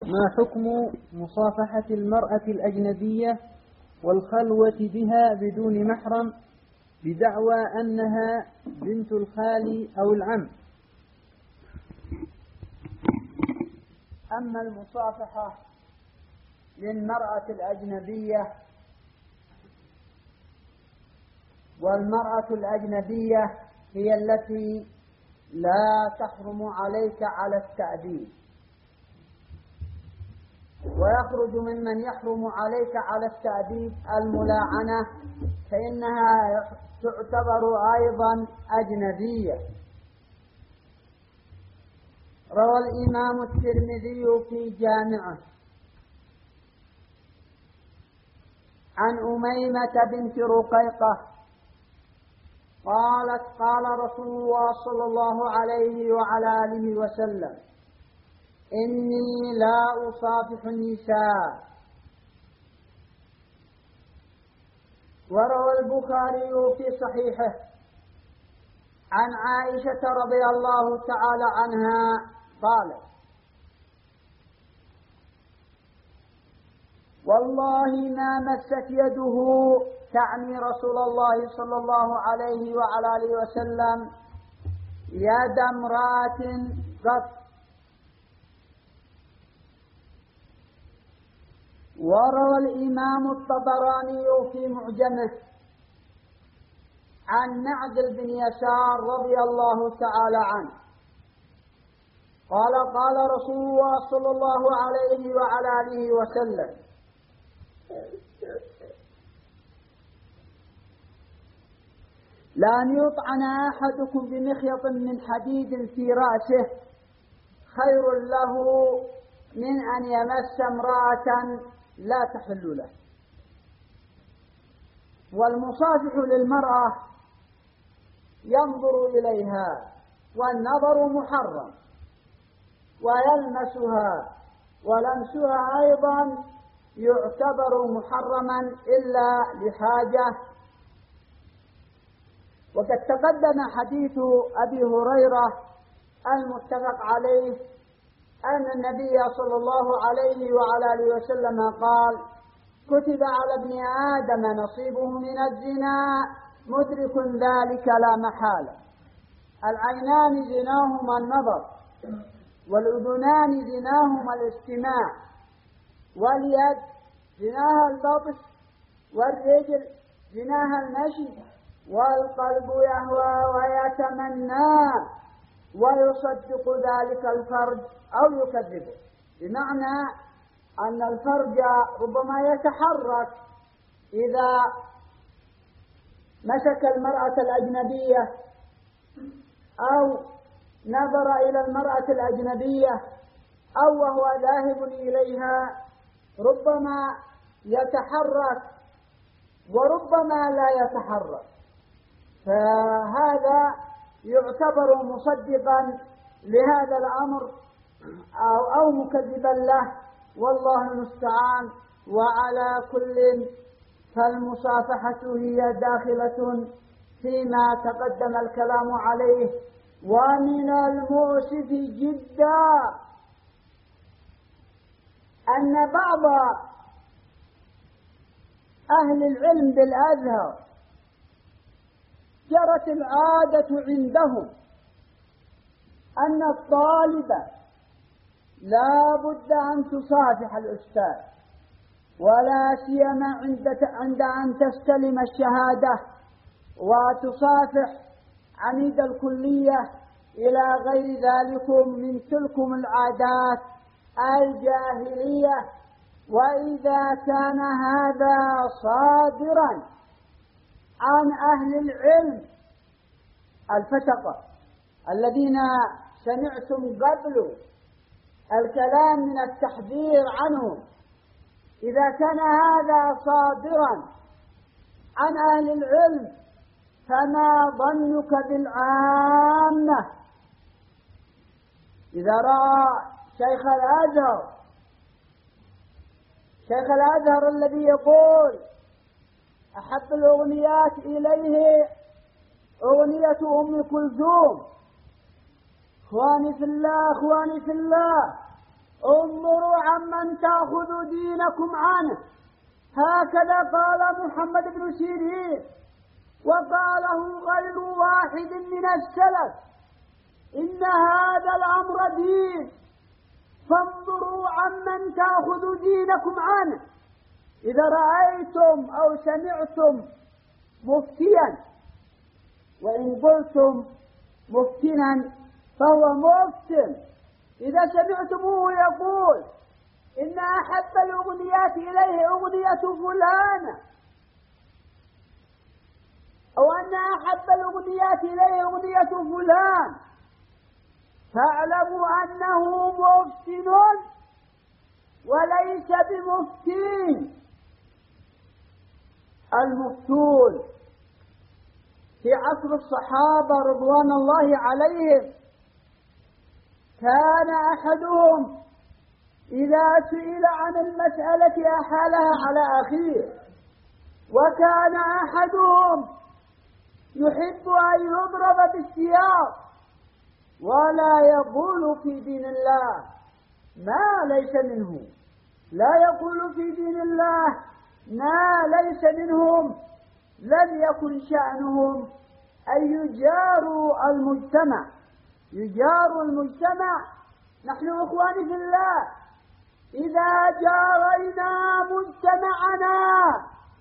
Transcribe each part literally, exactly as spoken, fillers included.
ما حكم مصافحة المرأة الأجنبية والخلوة بها بدون محرم بدعوى أنها بنت الخال أو العم؟ أما المصافحة للمرأة الأجنبية والمرأة الأجنبية هي التي لا تحرم عليك على التأديب، ويخرج ممن يحرم عليك على التأديب الملاعنة، فإنها تعتبر أيضا أجنبية. روى الإمام الترمذي في جامعه عن أميمة بنت رقيقة قالت: قال رسول الله صلى الله عليه وعلى آله وسلم: إني لا أصافح النساء. وروى البخاري في صحيحه عن عائشة رضي الله تعالى عنها قالت: والله ما مست يده، تعني رسول الله صلى الله عليه وعلى آله وسلم، يد امرأة قط. وروى الإمام الطبراني في معجمه عن معقل بن يسار رضي الله تعالى عنه قال: قال رسول الله صلى الله عليه وعلى آله وسلم: لأن يطعن أحدكم بمخيط من حديد في رأسه خير له من أن يمس امرأة لا تحل له. والمصافح للمرأة ينظر إليها والنظر محرم، ويلمسها ولمسها أيضا يعتبر محرما إلا لحاجة. وقد تقدم حديث أبي هريرة المتفق عليه أن النبي صلى الله عليه وعلى آله وسلم قال: كتب على ابن آدم نصيبه من الزنا مدرك ذلك لا محالة. العينان زناهما النظر، والأذنان زناهما الاستماع، واليد زناها البطش، والرجل زناها المشي، والقلب يهوى ويتمنى ويصدق ذلك الفرج أو يكذبه، بمعنى أن الفرج ربما يتحرك إذا مسك المرأة الأجنبية أو نظر إلى المرأة الأجنبية أو وهو ذاهب إليها، ربما يتحرك وربما لا يتحرك، فهذا يعتبر مصدقا لهذا الأمر أو, أو مكذبا له، والله المستعان. وعلى كل فالمصافحة هي داخلة فيما تقدم الكلام عليه. ومن المؤسف جدا أن بعض أهل العلم بالأزهر جرت العادة عندهم أن الطالبة لا بد أن تصافح الأستاذ، ولا سيما عند عند أن تستلم الشهادة، وتصافح عميد الكلية إلى غير ذلك من تلكم العادات الجاهلية. وإذا كان هذا صادرا عن أهل العلم الفتقة الذين سمعتم قبل الكلام من التحذير عنهم، إذا كان هذا صادرا عن أهل العلم فما ظنك بالعامة؟ إذا رأى شيخ الأزهر شيخ الأزهر الذي يقول أحب الأغنيات إليه أغنية أم كلثوم، اخواني في الله اخواني في الله، انظروا عن من تأخذوا دينكم عنه. هكذا قال محمد بن سيرين، وقاله غير واحد من السلف: إن هذا الأمر دين، فانظروا عمن تأخذوا دينكم عنه. إذا رأيتم أو سمعتم مفتيا، وإن قلتم مفتنا فهو مفتن، إذا سمعتموه يقول إن أحب الأغنيات إليه أغنية فلان، أو أن أحب الأغنيات إليه أغنية فلان، فاعلموا أنه مفتن وليس بمفتين. المفتون في عصر الصحابة رضوان الله عليهم كان أحدهم إذا سئل عن المسألة أحالها على أخيه، وكان أحدهم يحب أن يضرب بالسياط ولا يقول في دين الله ما ليس منه، لا يقول في دين الله ما ليس منهم. لم يكن شأنهم أن يجاروا المجتمع، يجاروا المجتمع. نحن إخواني في الله إذا جارينا مجتمعنا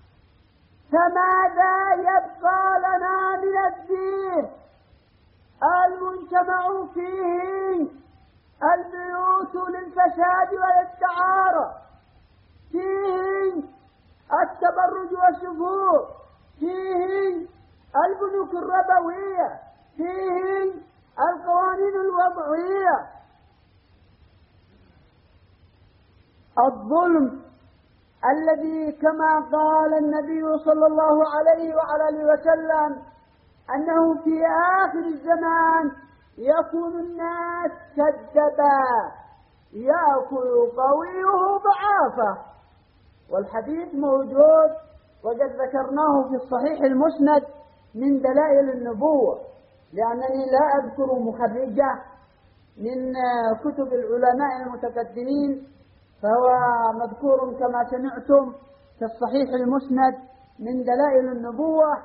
فماذا يبقى لنا من الدين؟ المجتمع فيه البيوت للفساد وللدعارة، فيه التبرج والسفور، فيه البنوك الربوية، فيه القوانين الوضعية، الظلم الذي كما قال النبي صلى الله عليه وعلى اله وسلم أنه في آخر الزمان يكون الناس كالدباء يأكل قويه ضعافه. والحديث موجود وقد ذكرناه في الصحيح المسند من دلائل النبوة، لأنني لا أذكر مخرجة من كتب العلماء المتقدمين، فهو مذكور كما سمعتم في الصحيح المسند من دلائل النبوة.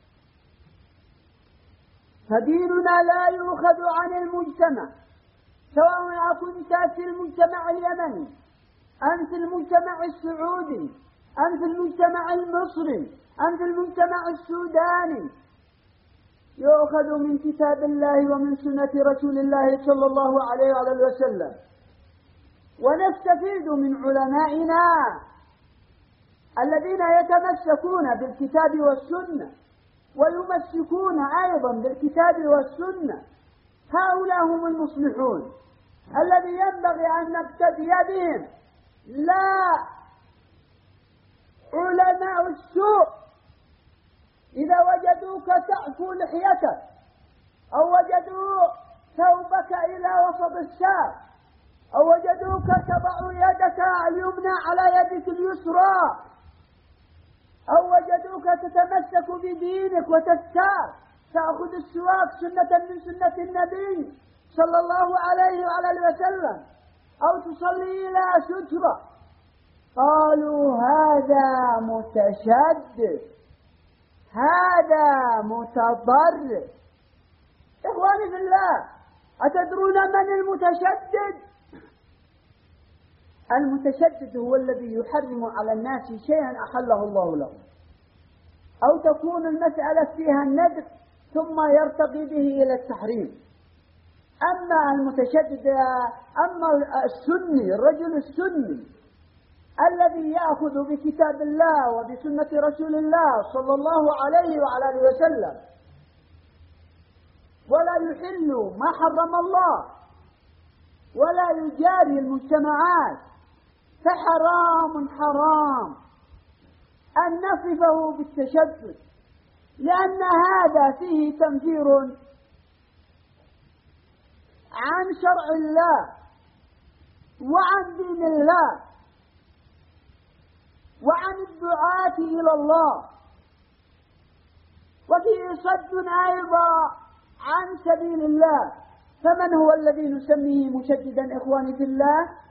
فديننا لا يؤخذ عن المجتمع، سواء كنت في المجتمع اليمني أم في المجتمع السعودي أم في المجتمع المصري أم في المجتمع السوداني، يؤخذ من كتاب الله ومن سنة رسول الله صلى الله عليه وآله وسلم، ونستفيد من علمائنا الذين يتمسكون بالكتاب والسنة ويمسكون أيضا بالكتاب والسنة. هؤلاء هم المصلحون الذي ينبغي أن نقتدي بهم، لا علماء السوء إذا وجدوك تعفو لحيتك أو وجدوا ثوبك إلى وسط الساق أو وجدوك تضع يدك اليمنى على يدك اليسرى أو وجدوك تتمسك بدينك وتستار تأخذ السواك سنة من سنة النبي صلى الله عليه وعلى وسلم أو تصلي إلى سترة، قالوا هذا متشدد، هذا متضرر. إخواني في الله، أتدرون من المتشدد؟ المتشدد هو الذي يحرم على الناس شيئا أحله الله له، أو تكون المسألة فيها الندب ثم يرتقي به إلى التحريم. أما المتشدد، أما السني، الرجل السني الذي يأخذ بكتاب الله وبسنة رسول الله صلى الله عليه وعلى آله وسلم ولا يحل ما حرم الله ولا يجاري المجتمعات، فحرام حرام أن نصفه بالتشدد، لأن هذا فيه تنفير عن شرع الله وعن دين الله وعن الدعاة إلى الله، وفيه صد أيضا عن سبيل الله. فمن هو الذي نسميه مشددا إخواني في الله؟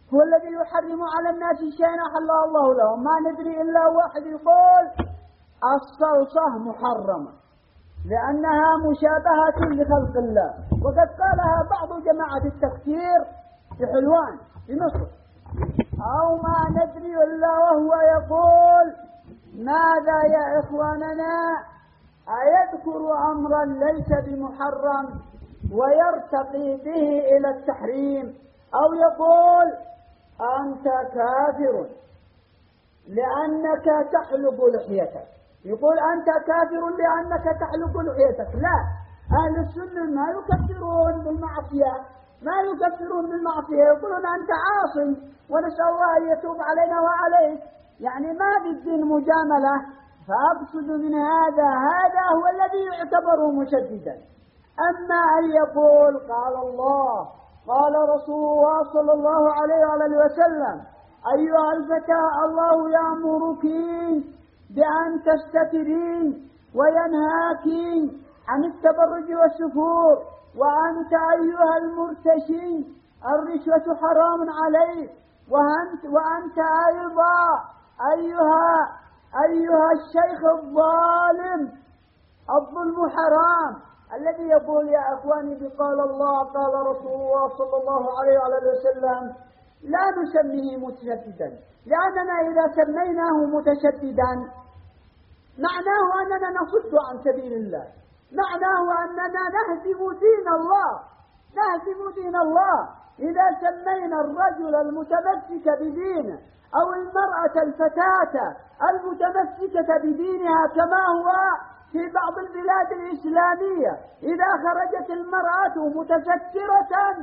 هو الذي يحرم على الناس شيئا أحله الله لهم. ما ندري إلا واحد يقول الصلصة محرمة لأنها مشابهة لخلق الله، وقد قالها بعض جماعة التفكير في حلوان في مصر. أو ما ندري إلا وهو يقول ماذا يا إخواننا، أيذكر أمرا ليس بمحرم ويرتقي به إلى التحريم، أو يقول أنت كافر لأنك تحلق لحيتك، يقول أنت كافر لأنك تحلق لحيتك. لا، أهل السنة ما يكفرون بالمعصية، ما يكفرون بالمعصية، يقولون أنت عاصم ونسأل الله أن يتوب علينا وعليك، يعني ما في الدين مجاملة. فأقصد من هذا هذا هو الذي يعتبر مشددا. أما أن يقول قال الله قال رسول الله صلى الله عليه وآله وسلم أيها الفتى الله يأمرك بأن تستترين وينهاك عن التبرج والسفور، وأنت أيها المرتشي الرشوة حرام عليك، وأنت, وأنت أيضا أيها أيها الشيخ الظالم الظلم حرام، الذي يقول يا أخواني بقال الله قال رسول الله صلى الله عليه وآله وسلم لا نسميه متشددا، لأننا إذا سميناه متشددا معناه أننا نصد عن سبيل الله، معناه أننا نهدم دين الله نهدم دين الله. إذا سمينا الرجل المتمسك بدينه أو المرأة الفتاة المتمسكة بدينها كما هو في بعض البلاد الإسلامية، إذا خرجت المرأة متسترة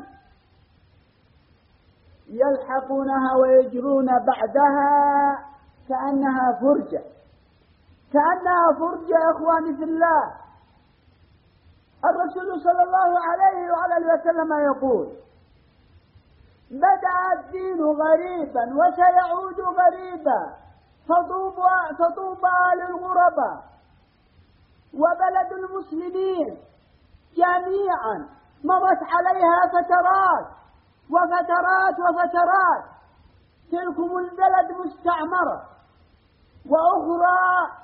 يلحقونها ويجرون بعدها كأنها فرجة كأنها فرجة يا إخواني في الله. الرسول صلى الله عليه وآله وسلم يقول بدأ الدين غريبا وسيعود غريبا، فطوبى فطوبى للغرباء، وبلد المسلمين جميعا مرت عليها فترات وفترات وفترات، تلكم البلد مستعمرة، وأخرى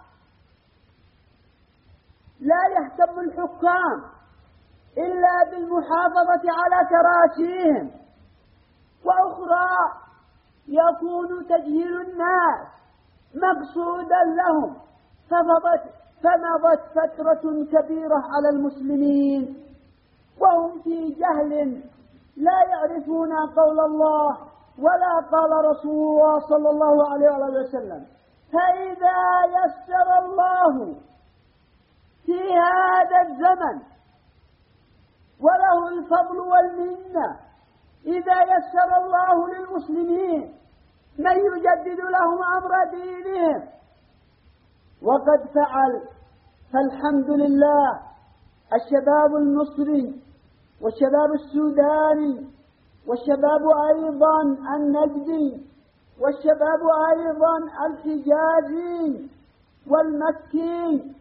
لا يهتم الحكام إلا بالمحافظة على كراسيهم، وأخرى يكون تجهيل الناس مقصودا لهم، فمضت فمضت فترة كبيرة على المسلمين وهم في جهل لا يعرفون قول الله ولا قال رسول الله صلى الله عليه وسلم. فإذا يسر الله في هذا الزمن وله الفضل والمنة، إذا يسر الله للمسلمين من يجدد لهم أمر دينهم، وقد فعل، فالحمد لله. الشباب المصري والشباب السوداني والشباب أيضا النجدي والشباب أيضا الحجازي والمكي،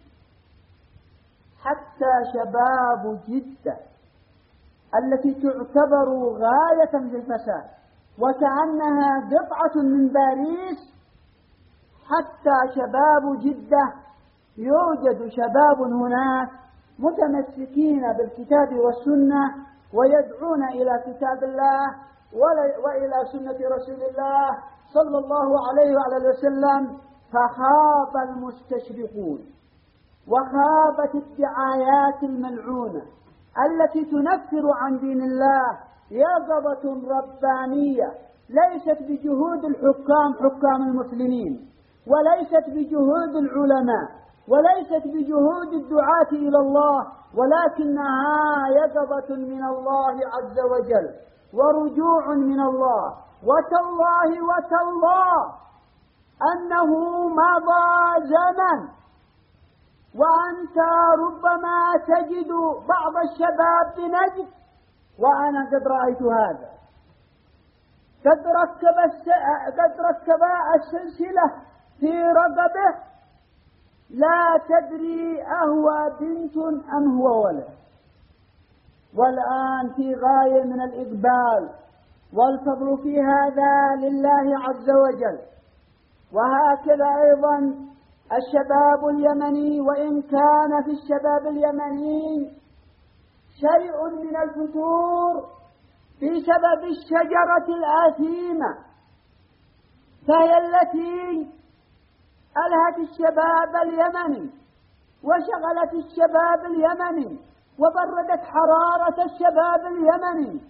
حتى شباب جدة التي تعتبر غاية في الفساد وكأنها قطعة من باريس، حتى شباب جدة يوجد شباب هناك متمسكين بالكتاب والسنة ويدعون إلى كتاب الله وإلى سنة رسول الله صلى الله عليه وآله وسلم. فخاب المستشرقون وخابت الدعايات الملعونة التي تنفر عن دين الله يقظة ربانية ليست بجهود الحكام حكام المسلمين، وليست بجهود العلماء، وليست بجهود الدعاة إلى الله، ولكنها يقظة من الله عز وجل ورجوع من الله. وتالله وتالله أنه مضى زمن وأنت ربما تجد بعض الشباب بنجد، وأنا قد رأيت هذا، قد ركب قد ركب السلسلة في رقبه لا تدري أهو بنت أم هو ولد، والآن في غاية من الإقبال والفضل في هذا لله عز وجل. وهكذا أيضا الشباب اليمني، وإن كان في الشباب اليمني شيء من الفتور بسبب الشجرة الآثيمة، فهي التي ألهت الشباب اليمني وشغلت الشباب اليمني وبردت حرارة الشباب اليمني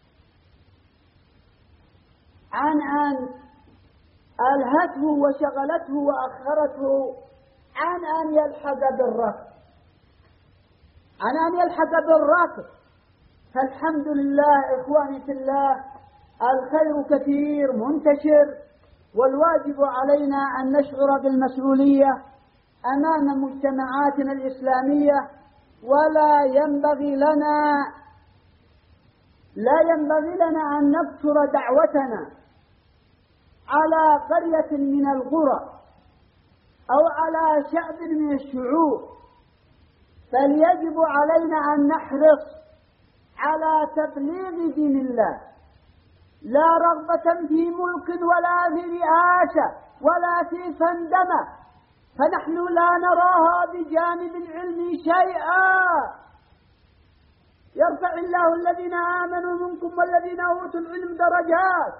عن أن ألهته وشغلته وأخرته عن أن يلحق بالركض عن أن يلحق بالركض فالحمد لله إخواني في الله، الخير كثير منتشر، والواجب علينا أن نشعر بالمسؤولية أمام مجتمعاتنا الإسلامية، ولا ينبغي لنا لا ينبغي لنا أن نقصر دعوتنا على قرية من القرى أو على شعب من الشعوب، بل يجب علينا أن نحرص على تبليغ دين الله، لا رغبة في ملك ولا في رئاسة ولا في فندمة، فنحن لا نراها بجانب العلم شيئا. يرفع الله الذين آمنوا منكم والذين أوتوا العلم درجات،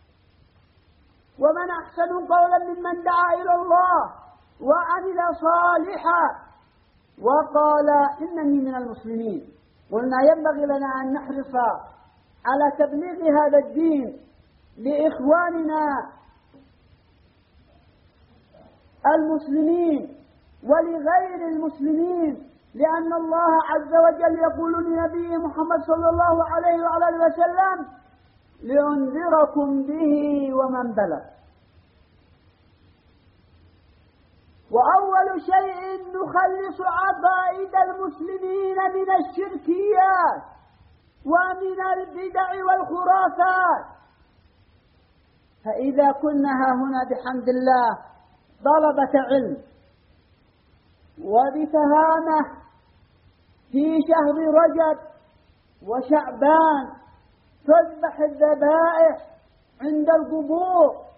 ومن أحسن قولا ممن دعا إلى الله وعمل صالحا وقال إنني من المسلمين. قلنا ينبغي لنا أن نحرص على تبليغ هذا الدين لإخواننا المسلمين ولغير المسلمين، لأن الله عز وجل يقول لنبيه محمد صلى الله عليه وعلى آله وسلم: لأنذركم به ومن بلغ. وأول شيء نخلص عقائد المسلمين من الشركيات ومن البدع والخرافات. فإذا كنا ها هنا بحمد الله طلبة علم وبفهامة في شهر رجب وشعبان تذبح الذبائح عند القبور،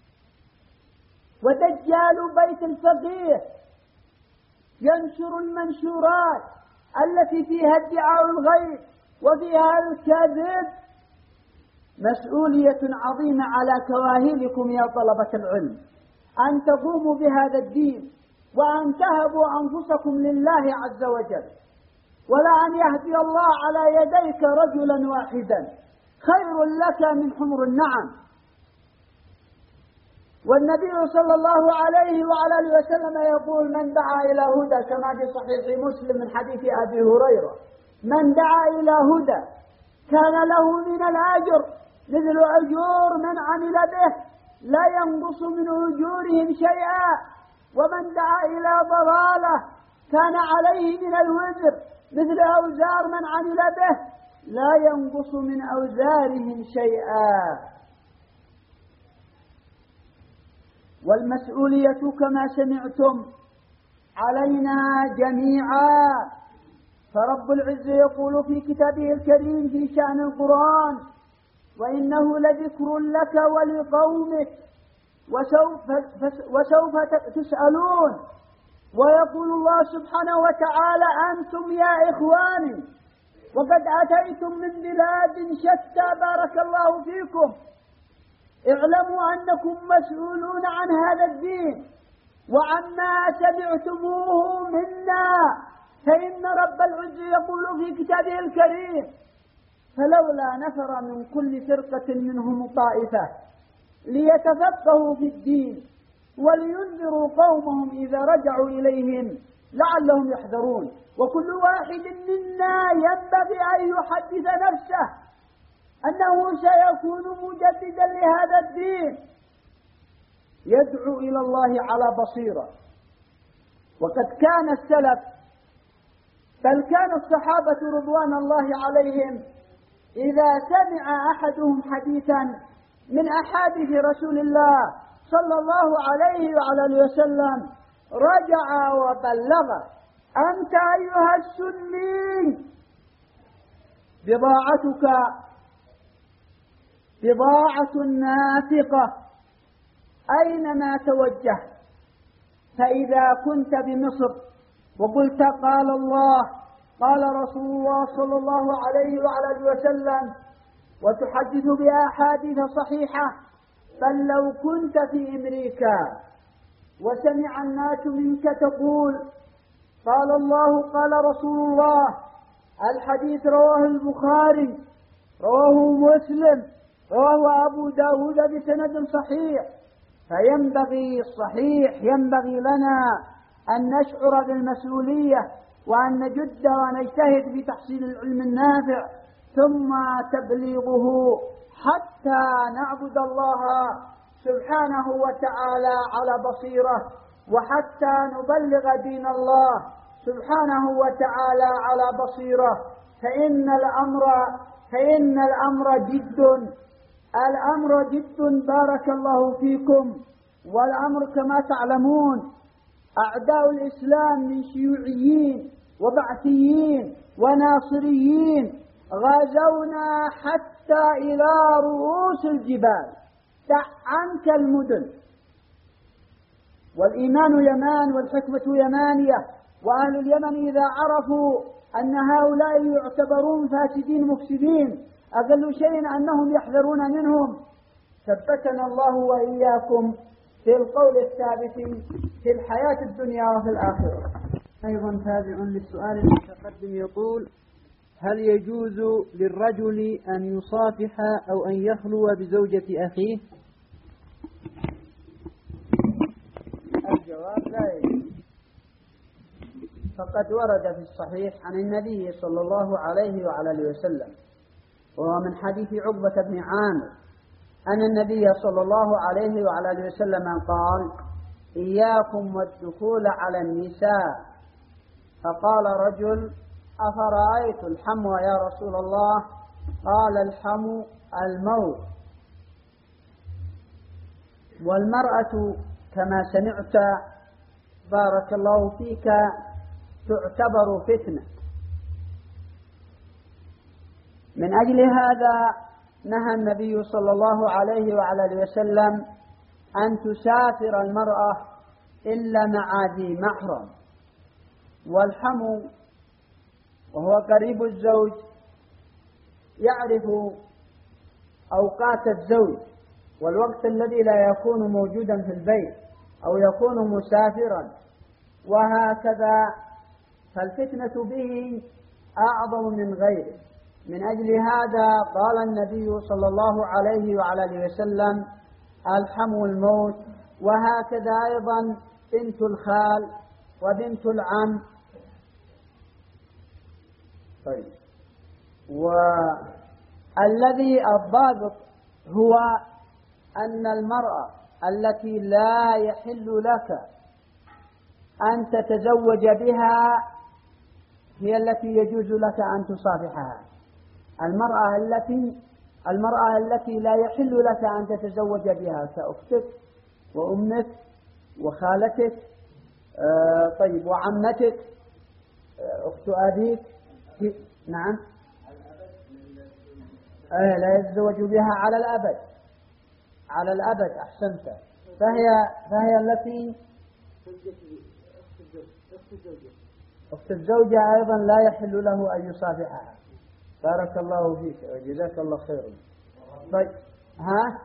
ودجال بيت الفقيه ينشر المنشورات التي فيها ادعاء الغيب وفيها الكذب. مسؤولية عظيمة على كواهلكم يا طلبة العلم أن تقوموا بهذا الدين وأن تهبوا أنفسكم لله عز وجل، ولا أن يهدي الله على يديك رجلا واحدا خير لك من حمر النعم. والنبي صلى الله عليه وعلى آله وسلم يقول: من دعا إلى هدى، كما في صحيح مسلم من حديث أبي هريرة: من دعا إلى هدى كان له من الأجر مثل أجور من عمل به لا ينقص من أجورهم شيئا، ومن دعا إلى ضلالة كان عليه من الوزر مثل أوزار من عمل به لا ينقص من أوزارهم شيئا. والمسؤولية كما سمعتم علينا جميعا، فرب العزة يقول في كتابه الكريم في شأن القرآن: وإنه لذكر لك ولقومك وسوف, وسوف تسألون. ويقول الله سبحانه وتعالى: أنتم يا إخواني وقد أتيتم من بلاد شتى بارك الله فيكم، اعلموا أنكم مسؤولون عن هذا الدين وعما سمعتموه منا، فإن رب العزة يقول في كتابه الكريم: فلولا نفر من كل فرقة منهم طائفة ليتفقهوا في الدين ولينذروا قومهم إذا رجعوا إليهم لعلهم يحذرون. وكل واحد منا ينبغي أن يحدث نفسه أنه سيكون مجددا لهذا الدين، يدعو إلى الله على بصيرة. وقد كان السلف بل كان الصحابة رضوان الله عليهم إذا سمع أحدهم حديثا من أحاديث رسول الله صلى الله عليه وعلى آله وسلم رجع وبلغ: أنت أيها السني بضاعتك بضاعة نافقة أينما توجهت. فإذا كنت بمصر وقلت قال الله قال رسول الله صلى الله عليه وعلى آله وسلم وتحدث بأحاديث صحيحة، بل لو كنت في أمريكا وسمع الناس منك تقول قال الله قال رسول الله، الحديث رواه البخاري رواه مسلم رواه أبو داود بسند صحيح، فينبغي الصحيح ينبغي لنا أن نشعر بالمسؤولية وأن نجد ونجتهد في تحصيل العلم النافع ثم تبليغه حتى نعبد الله سبحانه وتعالى على بصيرة، وحتى نبلغ دين الله سبحانه وتعالى على بصيرة. فإن الأمر فإن الأمر جد الأمر جد بارك الله فيكم. والأمر كما تعلمون أعداء الإسلام من شيوعيين وبعثيين وناصريين غزونا حتى إلى رؤوس الجبال. دع عنك المدن، والإيمان يمان والحكمة يمانية، وأهل اليمن إذا عرفوا أن هؤلاء يعتبرون فاسدين مفسدين أقل شيء أنهم يحذرون منهم. ثبتنا الله وإياكم في القول الثابت في الحياة الدنيا وفي الآخرة. أيضا تابع للسؤال المتقدم يقول: هل يجوز للرجل أن يصافح أو أن يخلو بزوجة أخيه؟ الجواب لا يجوز. فقد ورد في الصحيح عن النبي صلى الله عليه وعلى آله وسلم، وهو من حديث عقبة بن عامر، أن النبي صلى الله عليه وعلى آله وسلم قال: إياكم والدخول على النساء. فقال رجل: أفرأيت الحمو يا رسول الله؟ قال: الحمو الموت. والمرأة كما سمعت بارك الله فيك تعتبر فتنة. من أجل هذا نهى النبي صلى الله عليه وعلى آله وسلم أن تسافر المرأة إلا مع ذي محرم. والحمو وهو قريب الزوج يعرف أوقات الزوج والوقت الذي لا يكون موجودا في البيت أو يكون مسافرا، وهكذا فالفتنة به أعظم من غيره. من أجل هذا قال النبي صلى الله عليه وعلى آله وسلم: الحمو الموت. وهكذا أيضا بنت الخال وبنت العم. طيب، والذي الضابط هو أن المرأة التي لا يحل لك أن تتزوج بها هي التي يجوز لك أن تصافحها. المرأة التي المرأة التي لا يحل لك أن تتزوج بها كأختك وأمك وخالتك آه طيب وعمتك آه أخت أبيك. نعم، آه لا يتزوج بها على الأبد على الأبد أحسنت. فهي فهي التي أخت الزوجة أيضا لا يحل له أن يصافحها. بارك الله فيك وجزاك الله خيرا. طيب، ها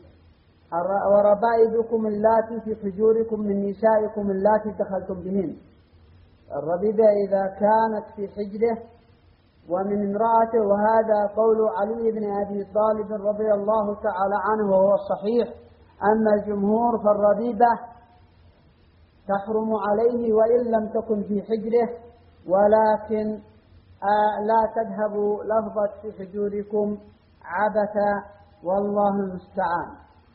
وربائبكم اللاتي في حجوركم من نسائكم اللاتي دخلتم بهن. الربيبة إذا كانت في حجره ومن امرأته، وهذا قول علي بن أبي طالب رضي الله تعالى عنه وهو الصحيح. أما الجمهور فالربيبة تحرم عليه وإن لم تكن في حجره، ولكن آه لا تذهب لفظة في حجوركم عبثا، والله المستعان.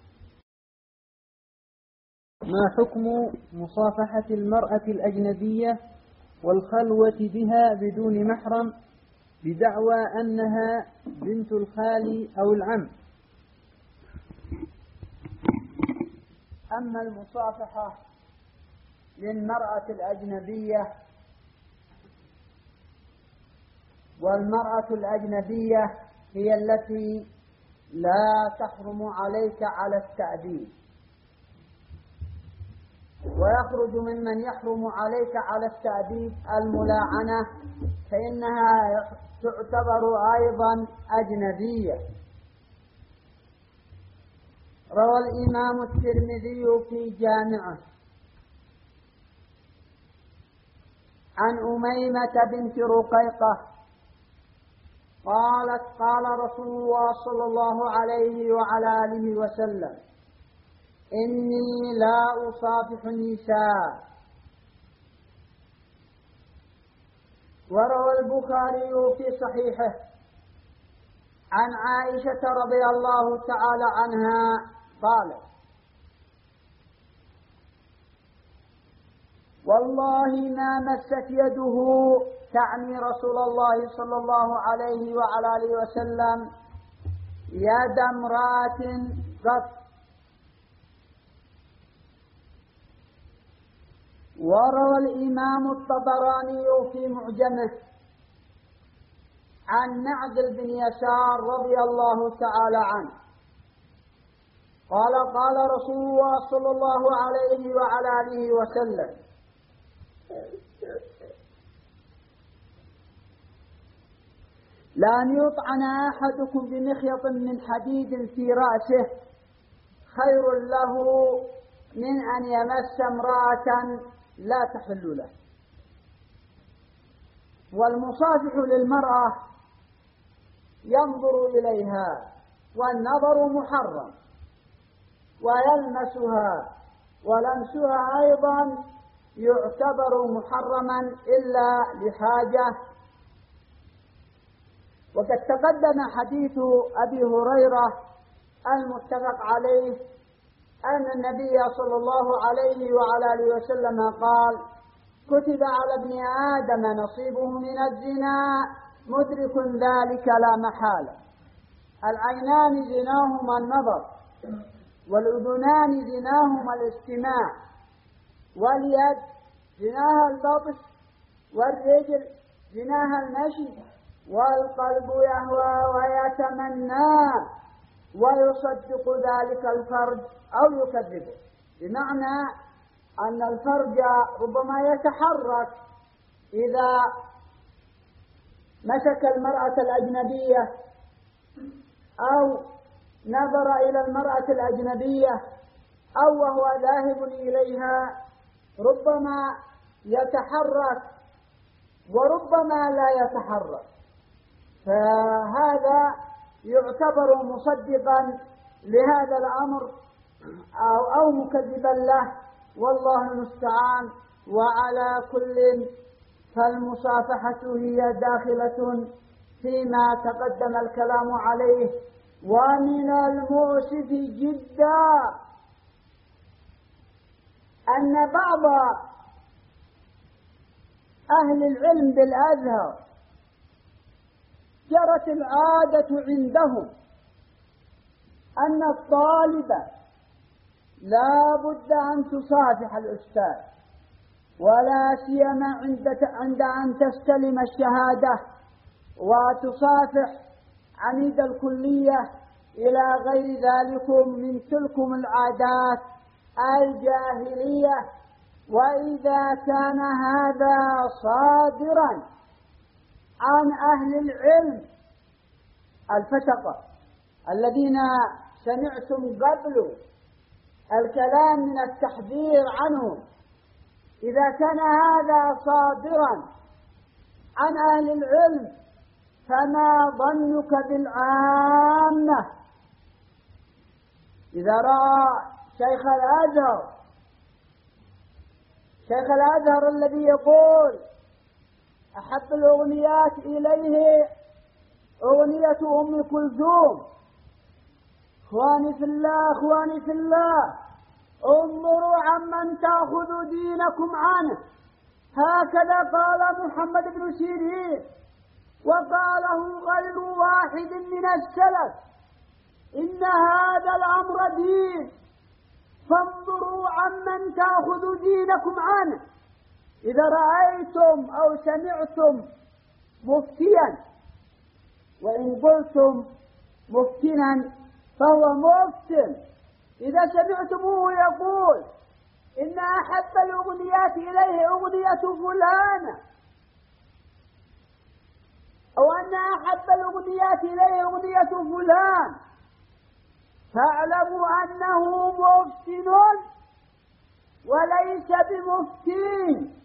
ما حكم مصافحة المرأة الأجنبية والخلوة بها بدون محرم بدعوى أنها بنت الخال أو العم؟ أما المصافحة للمرأة الأجنبية، والمرأة الأجنبية هي التي لا تحرم عليك على التأديب. ويخرج ممن يحرم عليك على التأديب الملاعنة، فإنها تعتبر أيضا أجنبية. روى الإمام الترمذي في جامعه عن أميمة بنت رقيقة قالت قال رسول الله صلى الله عليه وعلى آله وسلم: إني لا أصافح النساء. وروى البخاري في صحيحه عن عائشة رضي الله تعالى عنها قالت: والله ما مست يده، تعني رسول الله صلى الله عليه وعلى آله وسلم، يد امرأة قط. وروى الإمام الطبراني في معجمه عن معقل بن يسار رضي الله تعالى عنه قال: قال رسول الله صلى الله عليه وعلى آله وسلم: لأن يطعن أحدكم بمخيط من حديد في رأسه خير له من أن يمس امرأة لا تحل له. والمصافح للمرأة ينظر إليها والنظر محرم، ويلمسها ولمسها أيضا يعتبر محرما إلا لحاجة. وقد تقدم حديث أبي هريرة المتفق عليه أن النبي صلى الله عليه وعلى آله وسلم قال: كتب على ابن آدم نصيبه من الزنا مدرك ذلك لا محالة. العينان زناهما النظر، والأذنان زناهما الاستماع، واليد زناها البطش، والرجل زناها المشي، والقلب يهوى ويتمنى ويصدق ذلك الفرج أو يكذبه، بمعنى أن الفرج ربما يتحرك إذا مسك المرأة الأجنبية أو نظر إلى المرأة الأجنبية أو وهو ذاهب إليها، ربما يتحرك وربما لا يتحرك، فهذا يعتبر مصدقا لهذا الأمر أو, أو مكذبا له، والله المستعان. وعلى كل فالمصافحة هي داخلة فيما تقدم الكلام عليه. ومن المؤسف جدا أن بعض أهل العلم بالأزهر جرت العادة عندهم أن الطالبة لا بد أن تصافح الأستاذ، ولا سيما عند أن تستلم الشهادة، وتصافح عميد الكلية إلى غير ذلك من تلكم العادات الجاهلية. وإذا كان هذا صادرا عن أهل العلم الفسقة الذين سمعتم قبل الكلام من التحذير عنهم، إذا كان هذا صادرا عن أهل العلم فما ظنك بالعامة؟ إذا رأى شيخ الأزهر شيخ الأزهر الذي يقول أحب الأغنيات إليه أغنية أم كلثوم، إخواني في الله إخواني في الله انظروا عمن تأخذوا دينكم عنه، هكذا قال محمد بن سيرين وقاله غير واحد من السلف: إن هذا الأمر دين، فانظروا عمن تأخذوا دينكم عنه. إذا رأيتم أو سمعتم مفتيا وإن قلتم مفتنا فهو مفتن. إذا سمعتموه يقول إن أحب الأغنيات إليه أغنية فلانة، أو أن أحب الأغنيات إليه أغنية فلان، فاعلموا أنه مفتن وليس بمفتين.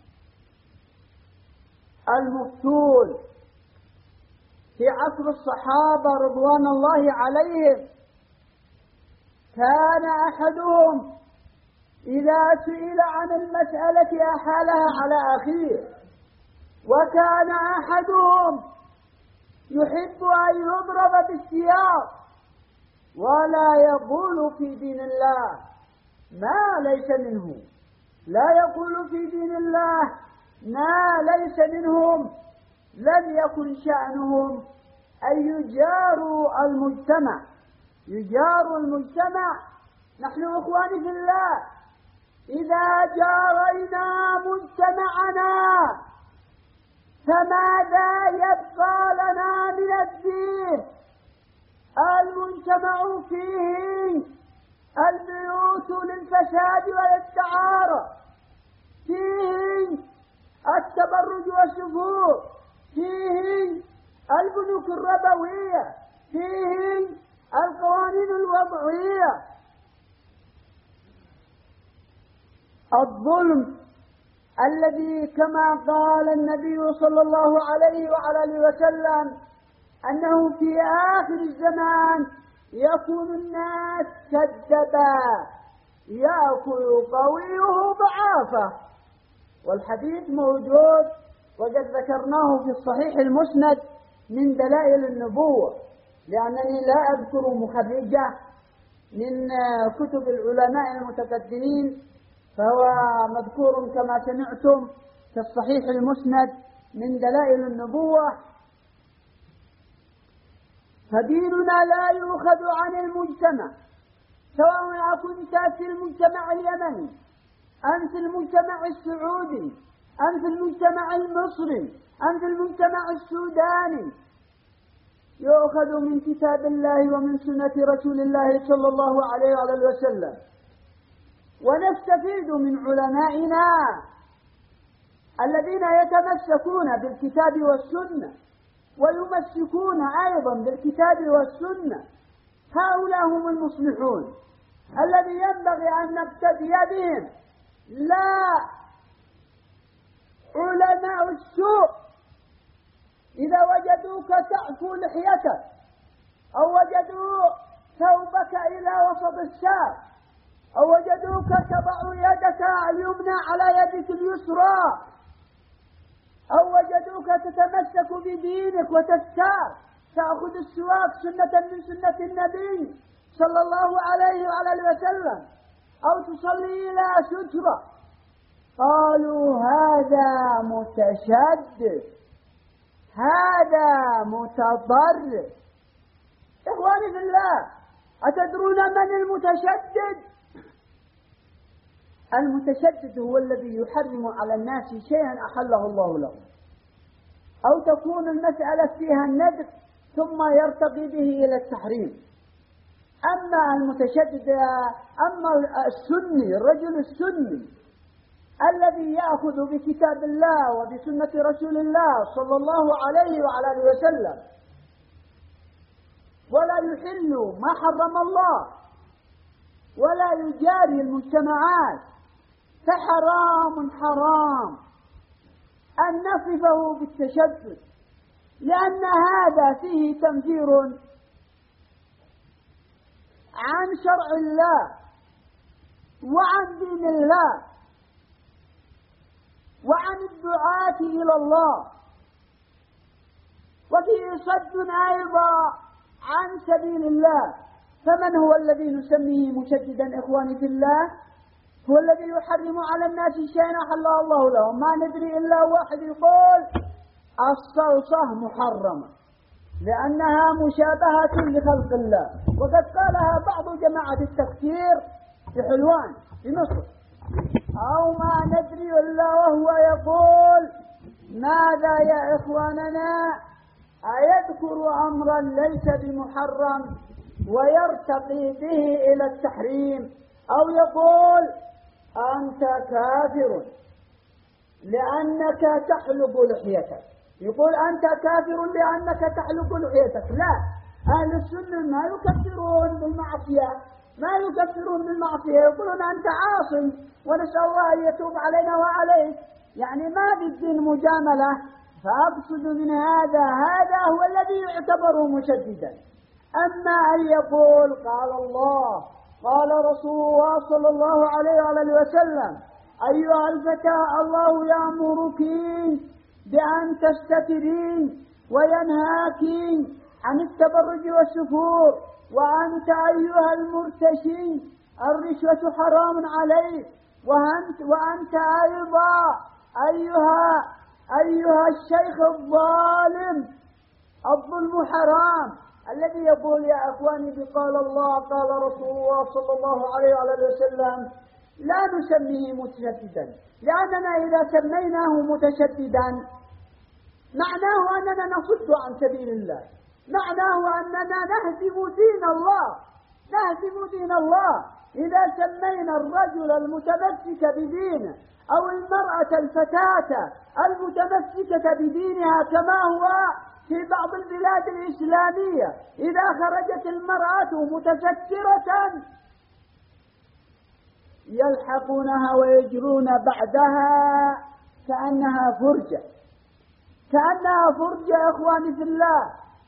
المفتون في عصر الصحابة رضوان الله عليهم كان أحدهم إذا سئل عن المسألة أحالها على أخيه، وكان أحدهم يحب أن يضرب بالسياط ولا يقول في دين الله ما ليس منه، لا يقول في دين الله ما ليس منهم. لم يكن شأنهم أن يجاروا المجتمع، يجاروا المجتمع. نحن إخواني في الله إذا جارينا مجتمعنا فماذا يبقى لنا من الدين؟ المجتمع فيه البيوت للفساد وللدعارة، فيه التبرج والسفور، فيه البنوك الربوية، فيه القوانين الوضعية. الظلم الذي كما قال النبي صلى الله عليه وعلى اله وسلم أنه في آخر الزمان يكون الناس كالدباء يأكل قويه ضعافه، والحديث موجود وقد ذكرناه في الصحيح المسند من دلائل النبوة، لأنني لا أذكر مخرجة من كتب العلماء المتقدمين، فهو مذكور كما سمعتم في الصحيح المسند من دلائل النبوة. فديننا لا يؤخذ عن المجتمع، سواء كنت في المجتمع اليمني أم في المجتمع السعودي أم في المجتمع المصري أم في المجتمع السوداني، يؤخذ من كتاب الله ومن سنة رسول الله صلى الله عليه وآله وسلم، ونستفيد من علمائنا الذين يتمسكون بالكتاب والسنة ويمسكون أيضا بالكتاب والسنة. هؤلاء هم المصلحون الذي ينبغي أن نقتدي بهم، لا علماء السوء إذا وجدوك تعفو لحيتك أو وجدوا ثوبك إلى وسط الساق أو وجدوك تضع يدك اليمنى على يدك اليسرى أو وجدوك تتمسك بدينك وتستار تأخذ السواك سنة من سنة النبي صلى الله عليه وعلى وسلم أو تصلي إلى سترة، قالوا هذا متشدد، هذا متضرر. إخواني في الله، أتدرون من المتشدد؟ المتشدد هو الذي يحرم على الناس شيئا أحله الله له، أو تكون المسألة فيها الندب ثم يرتقي به إلى التحريم. أما المتشدد، أما السني، الرجل السني الذي يأخذ بكتاب الله وبسنة رسول الله صلى الله عليه وعلى آله وسلم ولا يحل ما حرم الله ولا يجاري المجتمعات، فحرام حرام أن نصفه بالتشدد، لأن هذا فيه تنفير عن شرع الله وعن دين الله وعن الدعاة إلى الله، وفيه صد أيضا عن سبيل الله. فمن هو الذي نسميه مشددا إخواني في الله؟ هو الذي يحرم على الناس شيئا أحله الله لهم. ما ندري إلا واحد يقول الصلصة محرمة لأنها مشابهة لخلق الله، وقد قالها بعض جماعة التكفير في حلوان في مصر. أو ما ندري إلا وهو يقول ماذا يا إخواننا، أيذكر أمرا ليس بمحرم ويرتقي به إلى التحريم، أو يقول أنت كافر لأنك تحلق لحيتك، يقول أنت كافر لأنك تحلق لحيتك. لا، أهل السنة ما يكفرون بالمعصية، ما يكفرون بالمعصية، يقولون أنت عاصي ونسأل الله أن يتوب علينا وعليك، يعني ما في الدين مجاملة. فأقصد من هذا هذا هو الذي يعتبر مشددا. أما أن يقول قال الله قال رسول الله صلى الله عليه وآله وسلم أيها الفتاة الله يأمرك بأن تستترين وينهاك عن التبرج والسفور، وأنت أيها المرتشي الرشوة حرام عليك، وأنت, وأنت أيضا أيها أيها الشيخ الظالم الظلم حرام، الذي يقول يا أخواني بقال الله قال رسول الله صلى الله عليه وسلم لا نسميه متشددا، لأننا إذا سميناه متشددا معناه أننا نصد عن سبيل الله، معناه أننا نهدم دين الله، نهدم دين الله. إذا سمينا الرجل المتمسك بدينه أو المرأة الفتاة المتمسكة بدينها كما هو في بعض البلاد الإسلامية، إذا خرجت المرأة متسترة يلحقونها ويجرون بعدها كأنها فرجة، كأنها فرجة. إخواني في الله،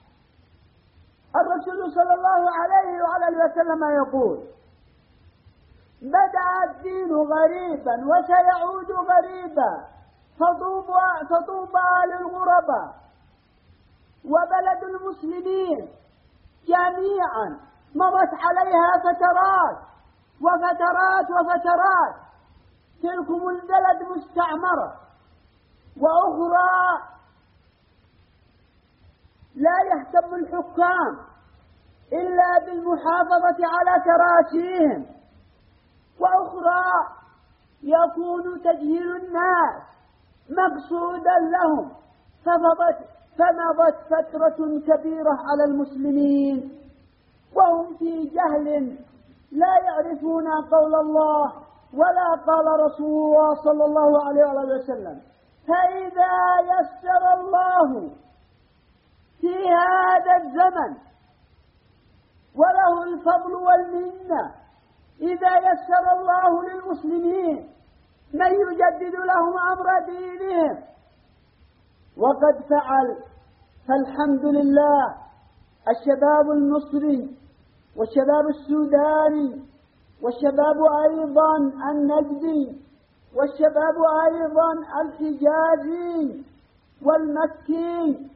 الرسول صلى الله عليه وعلى وسلم يقول بدأ الدين غريبا وسيعود غريبا، فطوبى فطوبى للغرباء، وبلد المسلمين جميعا مرت عليها فترات وفترات وفترات، تلكم البلد مستعمرة، وأخرى لا يهتم الحكام إلا بالمحافظة على كراسيهم، وأخرى يكون تجهيل الناس مقصودا لهم، فمضت فمضت فترة كبيرة على المسلمين وهم في جهل لا يعرفون قول الله ولا قال رسول الله صلى الله عليه وسلم. فإذا يسر الله في هذا الزمن وله الفضل والمنة، إذا يسر الله للمسلمين من يجدد لهم أمر دينهم، وقد فعل، فالحمد لله. الشباب المصري والشباب السوداني والشباب أيضا النجدي والشباب أيضا الحجازي والمكي،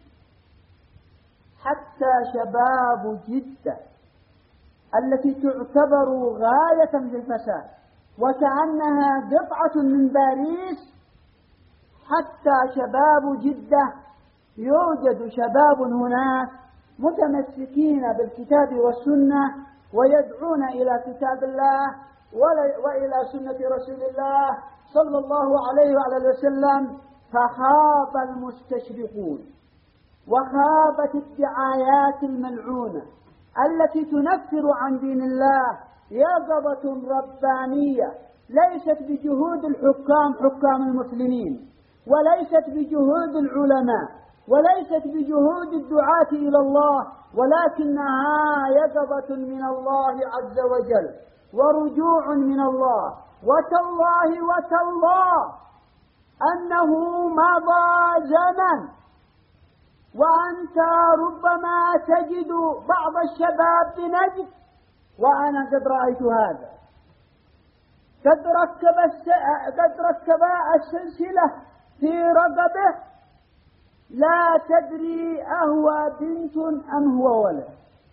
حتى شباب جدة التي تعتبر غاية في الفساد وكأنها قطعة من باريس، حتى شباب جدة يوجد شباب هناك متمسكين بالكتاب والسنة ويدعون إلى كتاب الله وإلى سنة رسول الله صلى الله عليه وعلى وسلم. فخاب المستشرقون وخابت الدعايات الملعونة التي تنفر عن دين الله يقظة ربانية، ليست بجهود الحكام حكام المسلمين، وليست بجهود العلماء، وليست بجهود الدعاة إلى الله، ولكنها يقظة من الله عز وجل ورجوع من الله. وتالله وتالله أنه مضى زمن وأنت ربما تجد بعض الشباب بنجد، وأنا قد رأيت هذا، قد ركب قد ركب السلسلة في رقبه لا تدري أهو بنت أم هو ولد،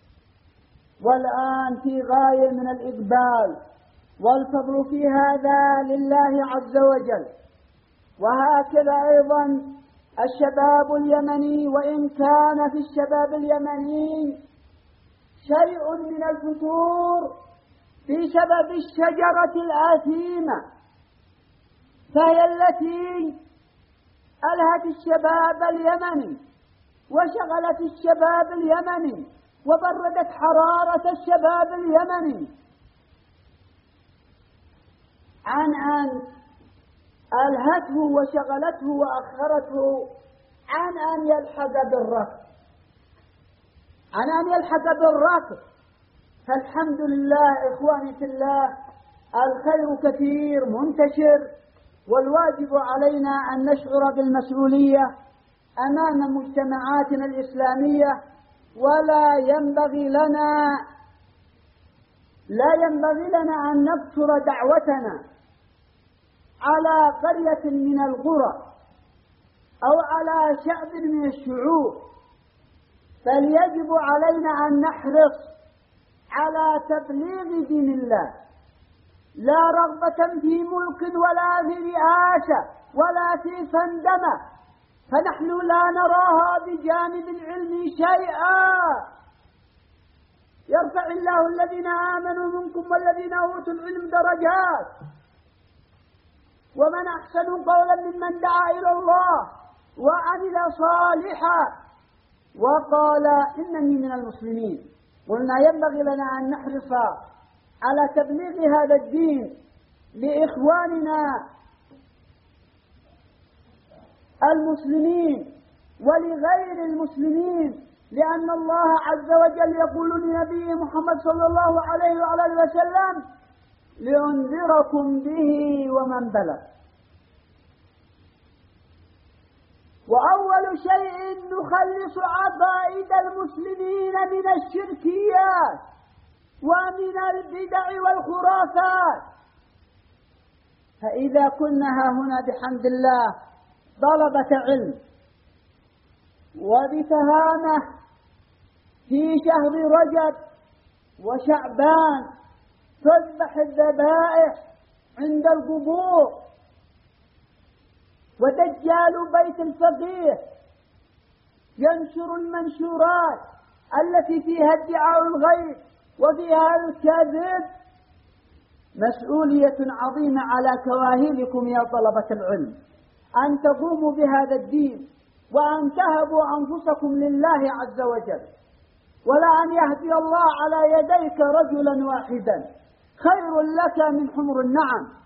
والآن في غاية من الإقبال، والفضل في هذا لله عز وجل. وهكذا أيضا الشباب اليمني، وإن كان في الشباب اليمني شيء من الفتور بسبب الشجرة الآثيمة، فهي التي ألهت الشباب اليمني وشغلت الشباب اليمني وبردت حرارة الشباب اليمني عن أن ألهته وشغلته وأخرته عن أن يلحق بالركض عن أن يلحق بالركض فالحمد لله إخواني في الله، الخير كثير منتشر، والواجب علينا أن نشعر بالمسؤولية أمام مجتمعاتنا الإسلامية، ولا ينبغي لنا لا ينبغي لنا أن نقصر دعوتنا على قرية من القرى أو على شعب من الشعوب، بل يجب علينا أن نحرص على تبليغ دين الله، لا رغبة في ملك ولا في رئاسة ولا في فندمة، فنحن لا نراها بجانب العلم شيئا. يرفع الله الذين آمنوا منكم والذين أوتوا العلم درجات، ومن أحسن قولا ممن دعا إلى الله وعمل صالحا وقال إنني من المسلمين. قلنا ينبغي لنا أن نحرص على تبليغ هذا الدين لإخواننا المسلمين ولغير المسلمين، لأن الله عز وجل يقول لنبيه محمد صلى الله عليه وعلى آله وسلم: لأنذركم به ومن بلغ. وأول شيء نخلص عقائد المسلمين من الشركيات ومن البدع والخرافات. فإذا كنا هنا بحمد الله طلبة علم وبفهامة في شهر رجب وشعبان تذبح الذبائح عند القبور، ودجال بيت الفقيه ينشر المنشورات التي فيها ادعاء الغيب وفيها الكذب، مسؤولية عظيمة على كواهلكم يا طلبة العلم أن تقوموا بهذا الدين وأن تهبوا أنفسكم لله عز وجل، ولا أن يهدي الله على يديك رجلا واحدا خير لك من حمر النعم.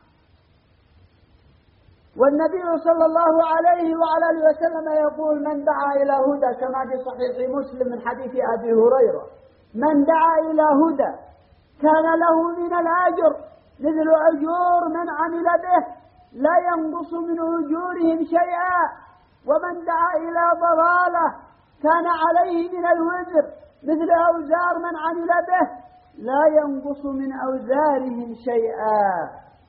والنبي صلى الله عليه وعلى آله وسلم يقول: من دعا إلى هدى، كما في صحيح مسلم من حديث أبي هريرة: من دعا إلى هدى كان له من الأجر مثل أجور من عمل به لا ينقص من أجورهم شيئا، ومن دعا إلى ضلالة كان عليه من الوزر مثل أوزار من عمل به لا ينقص من أوزارهم شيئا.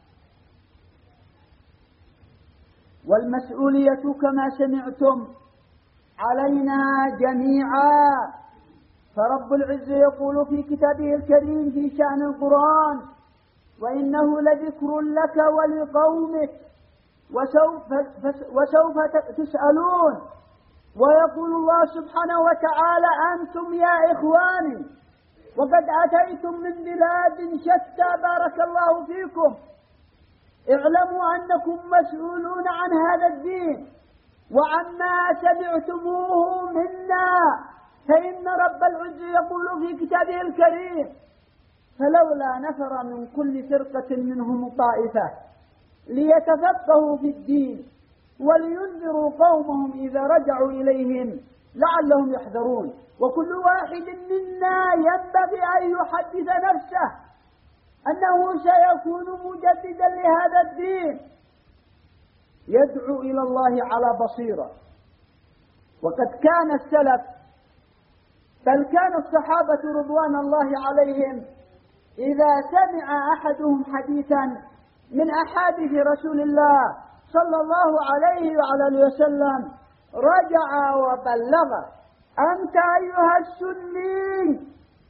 والمسؤولية كما سمعتم علينا جميعا، فرب العزة يقول في كتابه الكريم في شأن القرآن: وإنه لذكر لك ولقومك وسوف, وسوف تسألون. ويقول الله سبحانه وتعالى: أنتم يا إخواني وقد أتيتم من بلاد شتى بارك الله فيكم، اعلموا أنكم مسؤولون عن هذا الدين وعما سمعتموه منا، فإن رب العزة يقول في كتابه الكريم: فلولا نفر من كل فرقة منهم طائفة ليتفقهوا في الدين ولينذروا قومهم إذا رجعوا إليهم لعلهم يحذرون. وكل واحد منا ينبغي أن يحدث نفسه أنه سيكون مجددا لهذا الدين يدعو إلى الله على بصيرة. وقد كان السلف بل كان الصحابة رضوان الله عليهم إذا سمع أحدهم حديثا من أحاديث رسول الله صلى الله عليه وعلى آله وسلم رجع وبلغ: أنت أيها السني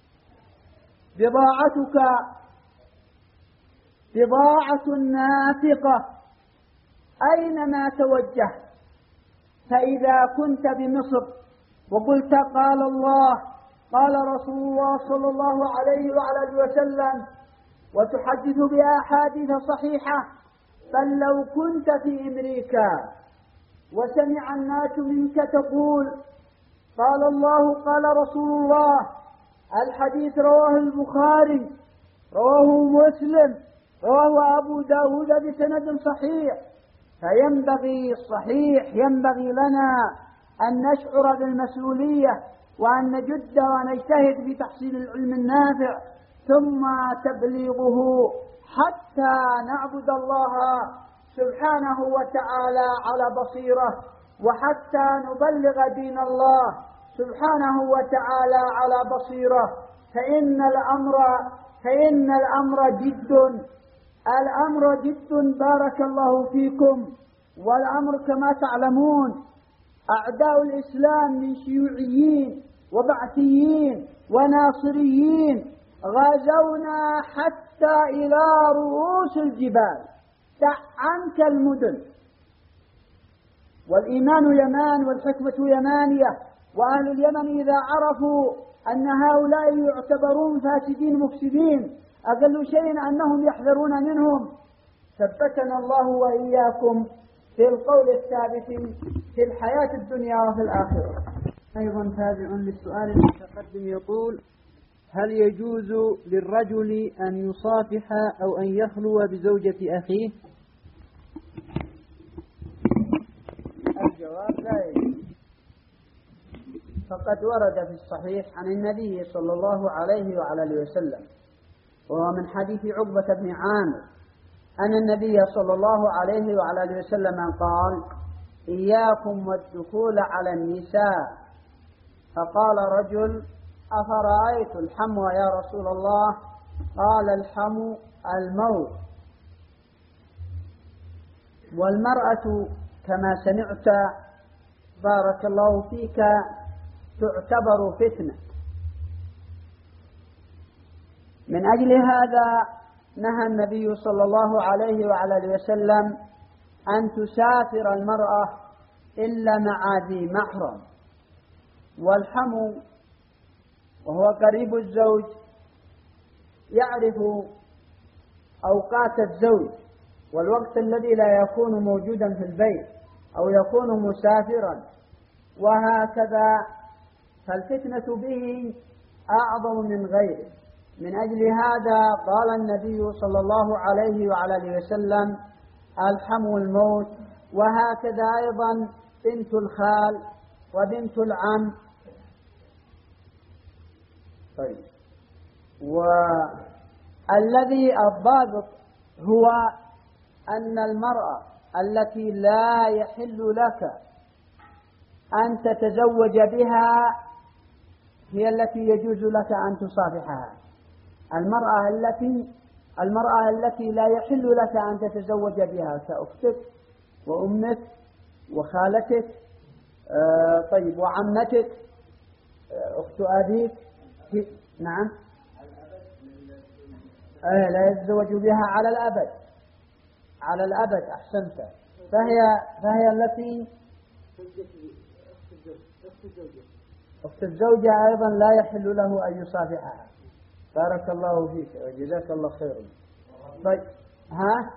بضاعتك بضاعة نافقة أينما توجهت. فإذا كنت بمصر وقلت قال الله قال رسول الله صلى الله عليه وعلى آله وسلم وتحدث بأحاديث صحيحة، بل لو كنت في أمريكا وسمع الناس منك تقول قال الله قال رسول الله الحديث رواه البخاري، رواه مسلم، رواه أبو داود بسند صحيح. فينبغي الصحيح ينبغي لنا أن نشعر بالمسؤولية وأن نجد ونجتهد في تحصيل العلم النافع ثم تبليغه حتى نعبد الله سبحانه وتعالى على بصيرة، وحتى نبلغ دين الله سبحانه وتعالى على بصيرة. فإن الأمر فإن الأمر جد، الأمر جد بارك الله فيكم. والأمر كما تعلمون أعداء الإسلام من شيوعيين وبعثيين وناصريين غزونا حتى إلى رؤوس الجبال، دع عنك المدن. والإيمان يمان والحكمة يمانية، وأهل اليمن إذا عرفوا أن هؤلاء يعتبرون فاسدين مفسدين أقل شيء أنهم يحذرون منهم. ثبتنا الله وإياكم في القول الثابت في الحياة الدنيا وفي الآخرة. أيضا تابع للسؤال المتقدم يقول: هل يجوز للرجل أن يصافح أو أن يخلو بزوجة أخيه؟ الجواب لا يجوز. فقد ورد في الصحيح عن النبي صلى الله عليه وعلى اله وسلم، وهو من حديث عقبة بن عامر، أن النبي صلى الله عليه وعلى اله وسلم قال: إياكم والدخول على النساء. فقال رجل: أفرأيت الحمو يا رسول الله؟ قال: الحمو الموت. والمرأة كما سمعت بارك الله فيك تعتبر فتنة. من أجل هذا نهى النبي صلى الله عليه وعلى اله وسلم أن تسافر المرأة إلا مع ذي محرم. والحمو وهو قريب الزوج يعرف أوقات الزوج والوقت الذي لا يكون موجودا في البيت أو يكون مسافرا وهكذا، فالفتنة به أعظم من غيره. من أجل هذا قال النبي صلى الله عليه وعلى اله وسلم: الحمو الموت. وهكذا أيضا بنت الخال وبنت العم. طيب، والذي الضابط هو أن المرأة التي لا يحل لك أن تتزوج بها هي التي يجوز لك أن تصافحها. المرأة التي المرأة التي لا يحل لك أن تتزوج بها كأختك وأمك وخالتك، آه طيب وعمتك، آه أخت أبيك. نعم، آه لا يتزوج بها على الأبد، على الأبد. أحسنت. فهي فهي التي أخت الزوجة أيضا لا يحل له أن يصافحها. بارك الله فيك وجزاك الله خيرا. طيب، ها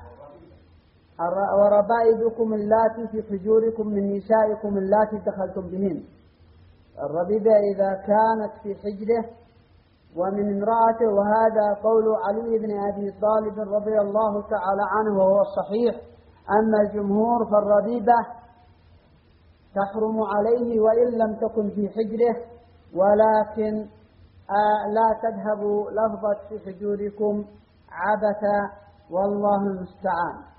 وربائبكم اللاتي في حجوركم من نسائكم اللاتي دخلتم بهن. الربيبة إذا كانت في حجره ومن امرأته، وهذا قول علي بن أبي طالب رضي الله تعالى عنه وهو الصحيح. أما الجمهور فالربيبة تحرم عليه وإن لم تكن في حجره، ولكن آه لا تذهب لفظة في حجوركم عبثا، والله المستعان.